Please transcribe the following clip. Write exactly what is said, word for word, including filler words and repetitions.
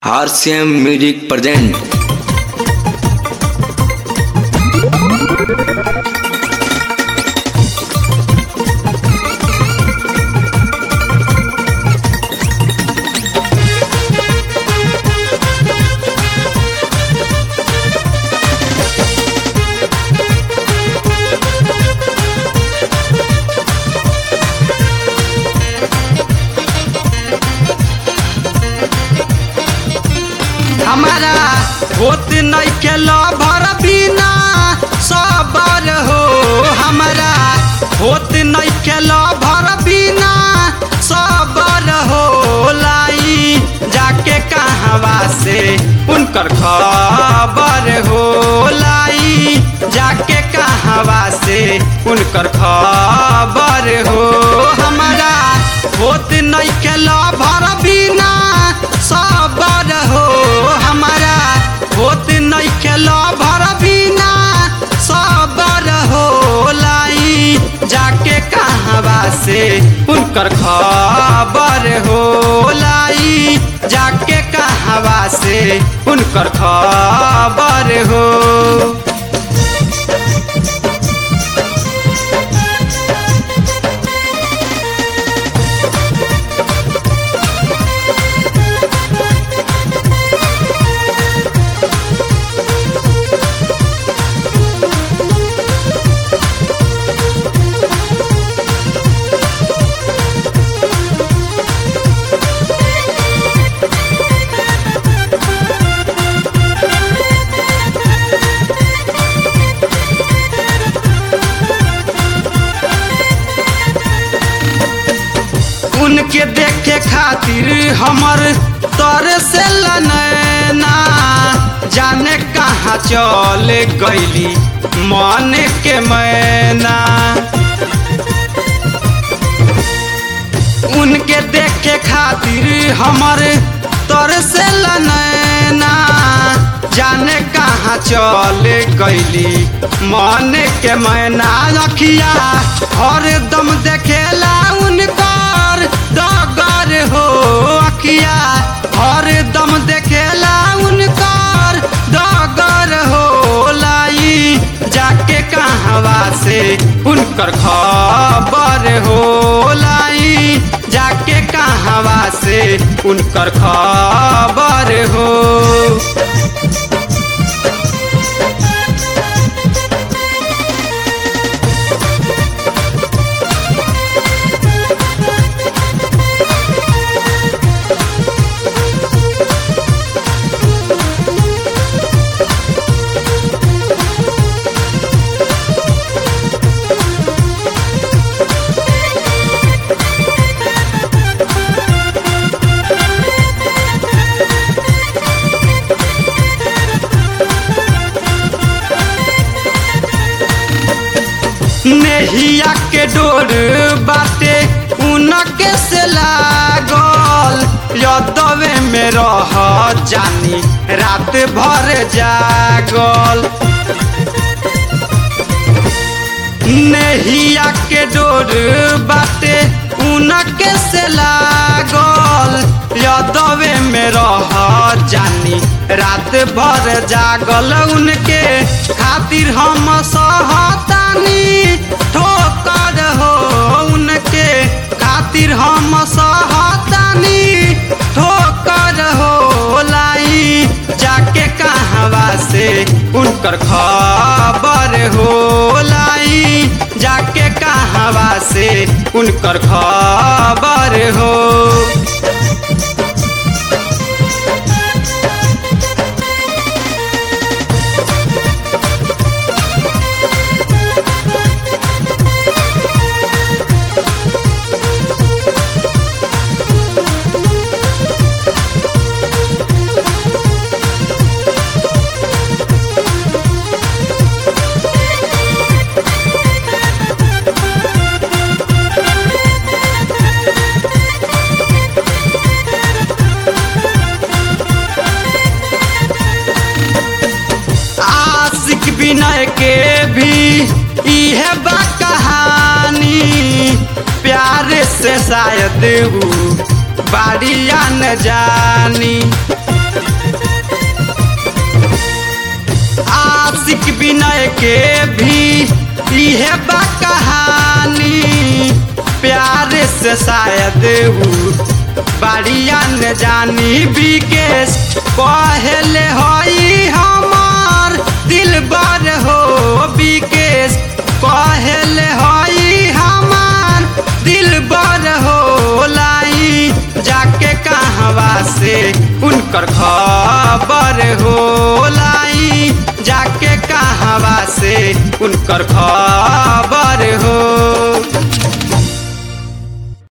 आर C M music present. हमारा होत नहीं के भर बिना सबर हो। हमारा होत नहीं के भर बिना सबर हो। लाई जाके कहवा से उनकर खबर हो। लाई जाके कहवा से उनकर खबर हो। हमारा होत नहीं के भर बिना सबर हो। हमारा होत नहीं के भर बिना सबर हो। लाई जाके कहवा से उनकर खबर हो। लाई जाके कहवा से उनकर खबर हो। उनके देखे खातिर हमर तर से लनैना जाने कहाँ चल गईली मन के मैना। उनके देखे खातिर हमर तर से लनैना जाने कहाँ चल गईली मन के मैना। अखिया हरदम देखेला उनकर डगर हो। अखिया हरदम देखेला उनकर डगर हो। लाई जाके कहवा से उनकर खबर हो। लाई जाके कहवा से उनकर खबर हो। नेहिया के डोर बाटे उनके से लागल। यदवे में रह जानी रात भर जागल। नेहिया के डोर बाटे उनके से लागल। यदवे में रह जानी रात भर जागल। उनके खातिर हम सहतानी ठोकर हो। उनके खातिर हम सहतानी ठोकर हो। लाई जाके कहवा से उनकर खबर हो। लाई जाके कहवा से उनकर खबर हो। विनय के भी इहे बा कहानी। प्यार से शायद वो बाड़िया न जानी। के भी इहे बा कहानी प्यार से शायद ऊ बाड़िया न जानी बिकेश कहले हई हमार दिल बर हो बिकेश कहले हई हमार दिल बर हो लाई जाके कहवा से उनकर खबर हो लाई जाके कहवा से उनकर खबर हो।